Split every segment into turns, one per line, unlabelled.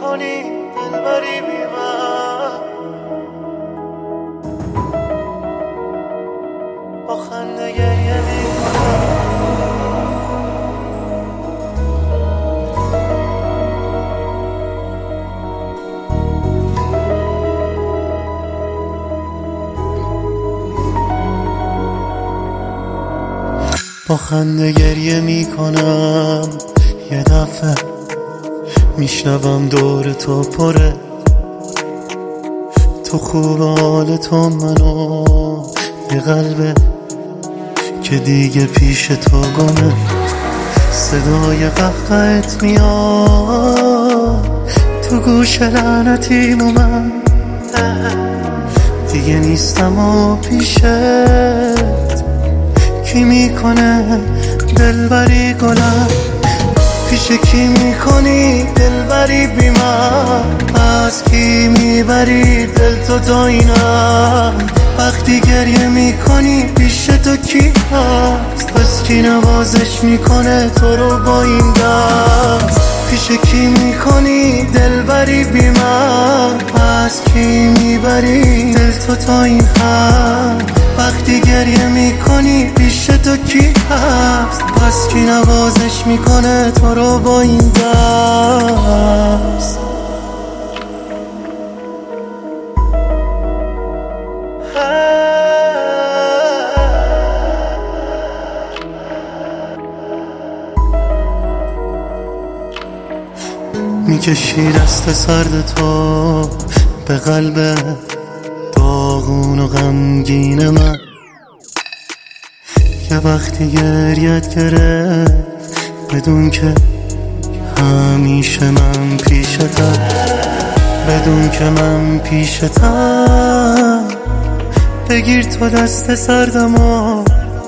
میکنی دلبری بی من، با خنده گریه میکنم. با خنده گریه میکنم، یه دفعه میشنوم دور تو پره، تو خوب حال تو منو، یه قلبه که دیگه پیش تو گمه. صدای قهقهت میاد تو گوش لعنتیم و من دیگه نیستم و پیشت. کی میکنه دلبری گلم، پیش کی میکنی دلبری بی من؟ از کی میبری دل تو تا اینم؟ وقتی گریه میکنی پیش تو کی هست؟ پس کی نوازش میکنه تو رو با این دست؟ پیش کی میکنی دلبری بی من؟ از کی میبری دل تو تا این حد؟ وقتی گریه میکنی پیش تو کی هست؟ پس کی نوازش میکنه تو رو با این دست؟ میکشی دست سرد تو به قلب داغون و غمگین من، که وقتی گریت گرفت بدون که همیشه من پیشتم، بدون که من پیشتم. بگیر تو دست سردم و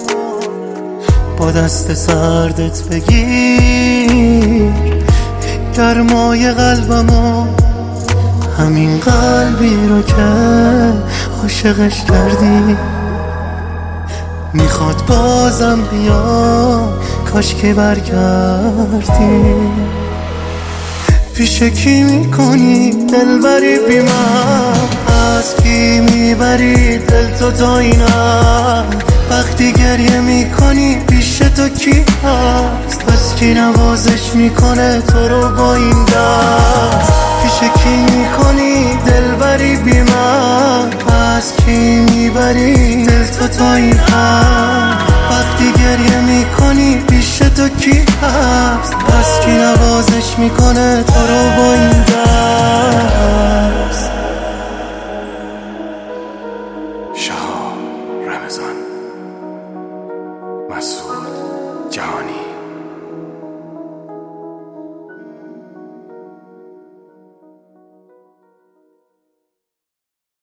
با دست سردت بگیر گرمای قلبمو، همین قلبی رو که عاشقش کردی میخواد بازم بیا، کاش که برگردی. پیش کی میکنی دلبری بی من؟ از کی میبری دل تو تا اینم؟ وقتی گریه میکنی پیش تو کی هست؟ پس کی نوازش میکنه تو رو با این دست؟ پیش کی میکنی دلبری بی من؟ از کی میبری دل تو تا این حد؟ وقتی گریه میکنی پیش تو کی هست؟ پس کی نوازش میکنه تو رو با این دست؟
شهاب رمضان.